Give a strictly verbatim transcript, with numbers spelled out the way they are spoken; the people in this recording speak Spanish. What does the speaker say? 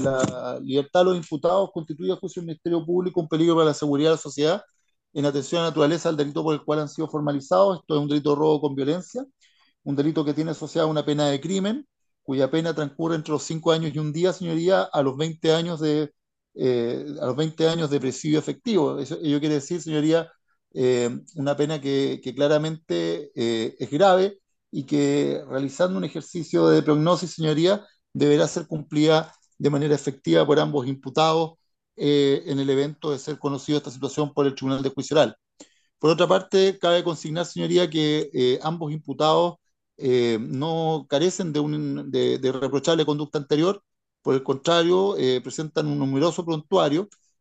la libertad de los imputados constituye, a juicio del Ministerio Público, un peligro para la seguridad de la sociedad en atención a la naturaleza del delito por el cual han sido formalizados. Esto es un delito de robo con violencia, un delito que tiene asociada una pena de crimen, cuya pena transcurre entre los cinco años y un día, señoría, a los veinte años de, eh, a los veinte años de presidio efectivo. Eso, ello quiere decir, señoría, eh, una pena que, que claramente eh, es grave y que realizando un ejercicio de prognosis, señoría, deberá ser cumplida de manera efectiva por ambos imputados eh, en el evento de ser conocido esta situación por el Tribunal de Juicio Oral. Por otra parte, cabe consignar, señoría, que eh, ambos imputados eh, no carecen de, un, de, de reprochable conducta anterior, por el contrario, eh, presentan un numeroso prontuario